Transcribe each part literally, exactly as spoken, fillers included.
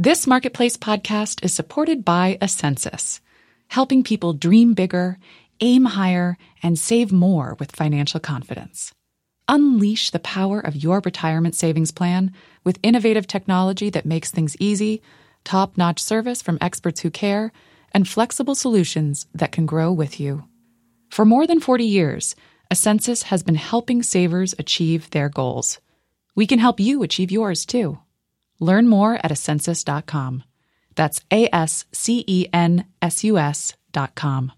This Marketplace podcast is supported by Ascensus, helping people dream bigger, aim higher, and save more with financial confidence. Unleash the power of your retirement savings plan with innovative technology that makes things easy, top-notch service from experts who care, and flexible solutions that can grow with you. For more than forty years, Ascensus has been helping savers achieve their goals. We can help you achieve yours, too. Learn more at ascensus dot com. That's A S C E N S U S dot com.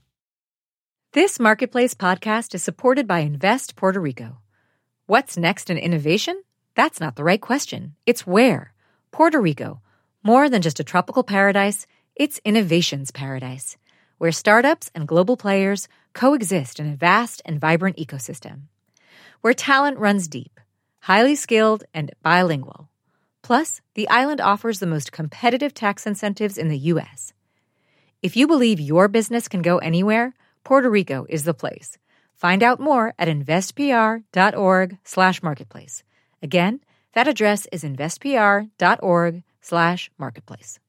This Marketplace podcast is supported by Invest Puerto Rico. What's next in innovation? That's not the right question. It's where. Puerto Rico. More than just a tropical paradise, it's innovation's paradise, where startups and global players coexist in a vast and vibrant ecosystem. Where talent runs deep, highly skilled, and bilingual. Plus, the island offers the most competitive tax incentives in the U S. If you believe your business can go anywhere, Puerto Rico is the place. Find out more at investpr.org slash marketplace. Again, that address is investpr.org slash marketplace.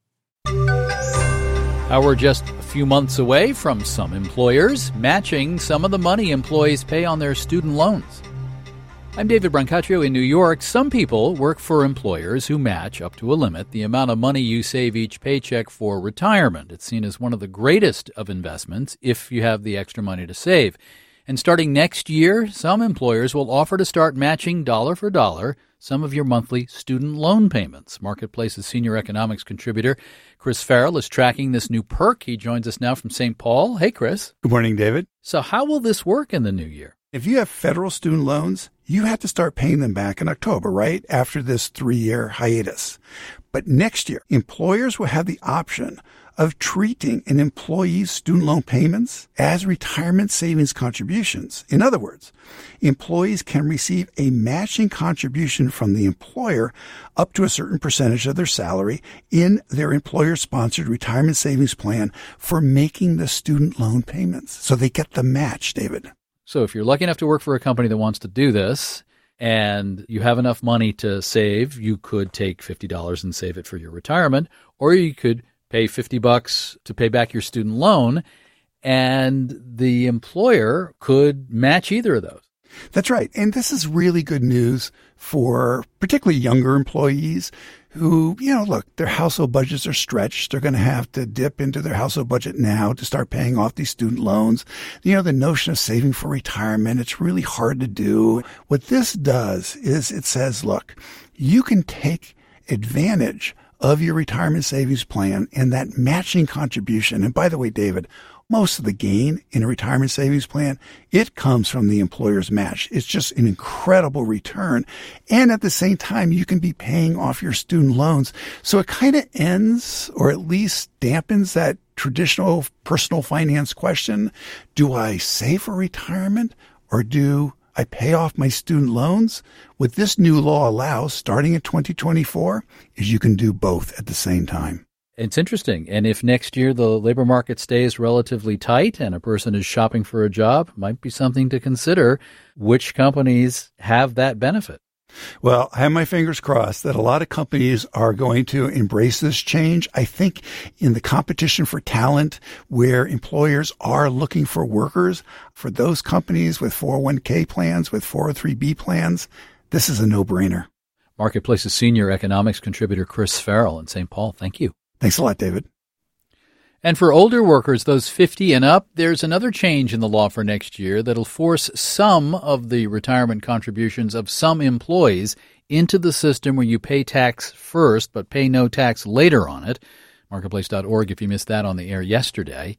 Now we're just a few months away from some employers matching some of the money employees pay on their student loans. I'm David Brancaccio in New York. Some people work for employers who match, up to a limit, the amount of money you save each paycheck for retirement. It's seen as one of the greatest of investments if you have the extra money to save. And starting next year, some employers will offer to start matching dollar for dollar some of your monthly student loan payments. Marketplace's senior economics contributor, Chris Farrell, is tracking this new perk. He joins us now from Saint Paul. Hey, Chris. Good morning, David. So how will this work in the new year? If you have federal student loans, you have to start paying them back in October, right? After this three-year hiatus. But next year, employers will have the option of treating an employee's student loan payments as retirement savings contributions. In other words, employees can receive a matching contribution from the employer up to a certain percentage of their salary in their employer-sponsored retirement savings plan for making the student loan payments. So they get the match, David. So if you're lucky enough to work for a company that wants to do this and you have enough money to save, you could take fifty dollars and save it for your retirement, or you could pay fifty bucks to pay back your student loan, and the employer could match either of those. That's right. And this is really good news for particularly younger employees who, you know, look, their household budgets are stretched. They're going to have to dip into their household budget now to start paying off these student loans. You know, the notion of saving for retirement, it's really hard to do. What this does is it says, look, you can take advantage of your retirement savings plan and that matching contribution. And by the way, David, most of the gain in a retirement savings plan, it comes from the employer's match. It's just an incredible return. And at the same time, you can be paying off your student loans. So it kind of ends, or at least dampens, that traditional personal finance question. Do I save for retirement, or do I pay off my student loans? What this new law allows, starting in twenty twenty-four, is you can do both at the same time. It's interesting. And if next year the labor market stays relatively tight and a person is shopping for a job, might be something to consider which companies have that benefit. Well, I have my fingers crossed that a lot of companies are going to embrace this change. I think in the competition for talent, where employers are looking for workers, for those companies with four oh one k plans, with four oh three b plans, this is a no-brainer. Marketplace's senior economics contributor, Chris Farrell in Saint Paul. Thank you. Thanks a lot, David. And for older workers, those fifty and up, there's another change in the law for next year that'll force some of the retirement contributions of some employees into the system where you pay tax first but pay no tax later on it. Marketplace dot org if you missed that on the air yesterday.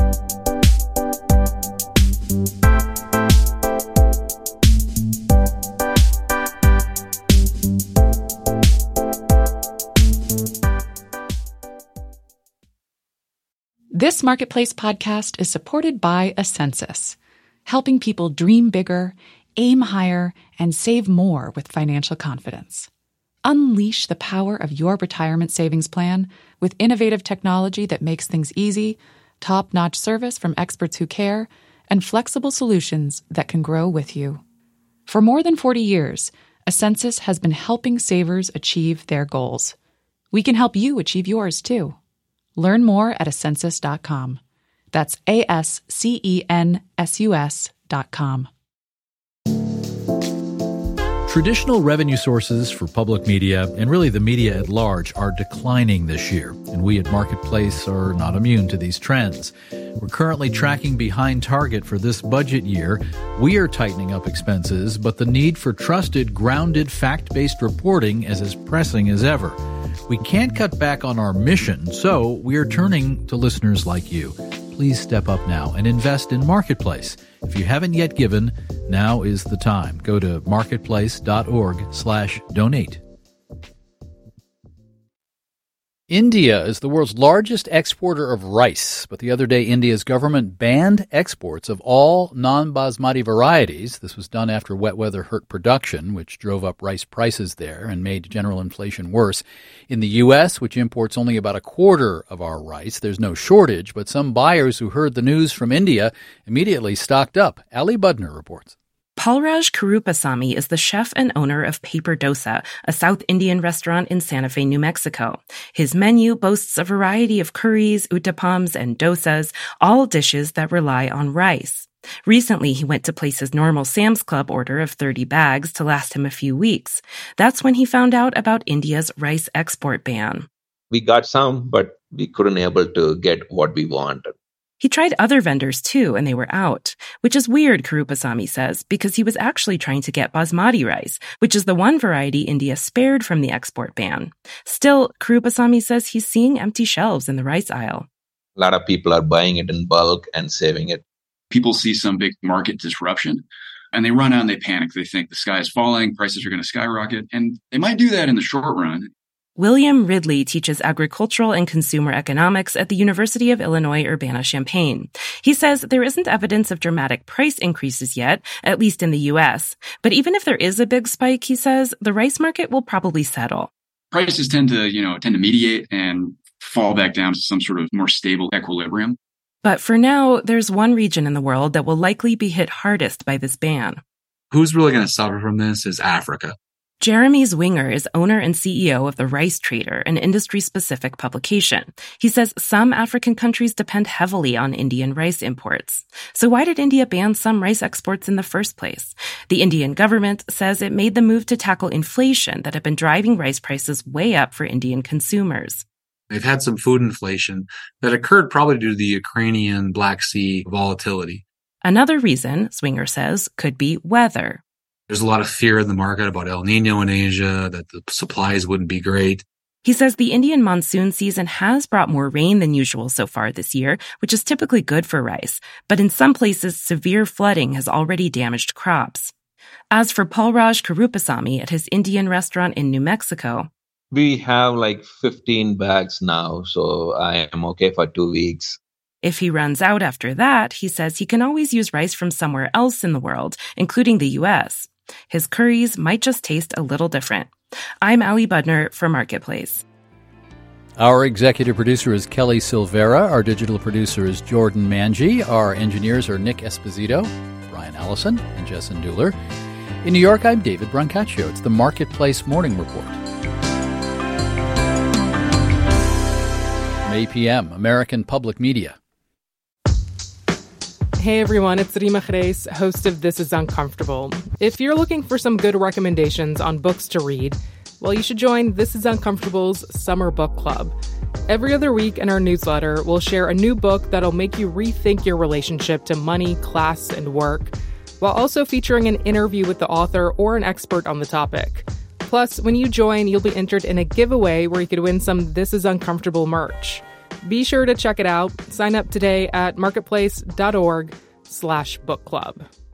This Marketplace podcast is supported by Ascensus, helping people dream bigger, aim higher, and save more with financial confidence. Unleash the power of your retirement savings plan with innovative technology that makes things easy, top-notch service from experts who care, and flexible solutions that can grow with you. For more than forty years, Ascensus has been helping savers achieve their goals. We can help you achieve yours, too. Learn more at ascensus dot com. That's A S C E N S U S dot com. Traditional revenue sources for public media, and really the media at large, are declining this year, and we at Marketplace are not immune to these trends. We're currently tracking behind target for this budget year. We are tightening up expenses, but the need for trusted, grounded, fact-based reporting is as pressing as ever. We can't cut back on our mission, so we are turning to listeners like you. Please step up now and invest in Marketplace. If you haven't yet given, now is the time. Go to marketplace.org slash donate. India is the world's largest exporter of rice, but the other day India's government banned exports of all non-basmati varieties. This was done after wet weather hurt production, which drove up rice prices there and made general inflation worse. In the U S, which imports only about a quarter of our rice, there's no shortage, but some buyers who heard the news from India immediately stocked up. Ali Budner reports. Palraj Karupasamy is the chef and owner of Paper Dosa, a South Indian restaurant in Santa Fe, New Mexico. His menu boasts a variety of curries, uttapams, and dosas, all dishes that rely on rice. Recently, he went to place his normal Sam's Club order of thirty bags to last him a few weeks. That's when he found out about India's rice export ban. We got some, but we couldn't able to get what we wanted. He tried other vendors too, and they were out, which is weird, Karupasamy says, because he was actually trying to get basmati rice, which is the one variety India spared from the export ban. Still, Karupasamy says he's seeing empty shelves in the rice aisle. A lot of people are buying it in bulk and saving it. People see some big market disruption, and they run out and they panic. They think the sky is falling, prices are going to skyrocket, and they might do that in the short run. William Ridley teaches agricultural and consumer economics at the University of Illinois Urbana-Champaign. He says there isn't evidence of dramatic price increases yet, at least in the U S. But even if there is a big spike, he says, the rice market will probably settle. Prices tend to, you know, tend to mediate and fall back down to some sort of more stable equilibrium. But for now, there's one region in the world that will likely be hit hardest by this ban. Who's really going to suffer from this is Africa. Jeremy Zwinger is owner and C E O of The Rice Trader, an industry-specific publication. He says some African countries depend heavily on Indian rice imports. So why did India ban some rice exports in the first place? The Indian government says it made the move to tackle inflation that had been driving rice prices way up for Indian consumers. They've had some food inflation that occurred probably due to the Ukrainian Black Sea volatility. Another reason, Zwinger says, could be weather. There's a lot of fear in the market about El Nino in Asia, that the supplies wouldn't be great. He says the Indian monsoon season has brought more rain than usual so far this year, which is typically good for rice. But in some places, severe flooding has already damaged crops. As for Palraj Karupasamy at his Indian restaurant in New Mexico, we have like fifteen bags now, so I am okay for two weeks. If he runs out after that, he says he can always use rice from somewhere else in the world, including the U S. His curries might just taste a little different. I'm Ali Budner for Marketplace. Our executive producer is Kelly Silvera. Our digital producer is Jordan Manji. Our engineers are Nick Esposito, Brian Allison, and Jessen Dueller. In New York, I'm David Brancaccio. It's the Marketplace Morning Report. eight p.m., American Public Media. Hey everyone, it's Rima Khreis, host of This Is Uncomfortable. If you're looking for some good recommendations on books to read, well, you should join This Is Uncomfortable's Summer Book Club. Every other week in our newsletter, we'll share a new book that'll make you rethink your relationship to money, class, and work, while also featuring an interview with the author or an expert on the topic. Plus, when you join, you'll be entered in a giveaway where you could win some This Is Uncomfortable merch. Be sure to check it out. Sign up today at marketplace.org slash book club.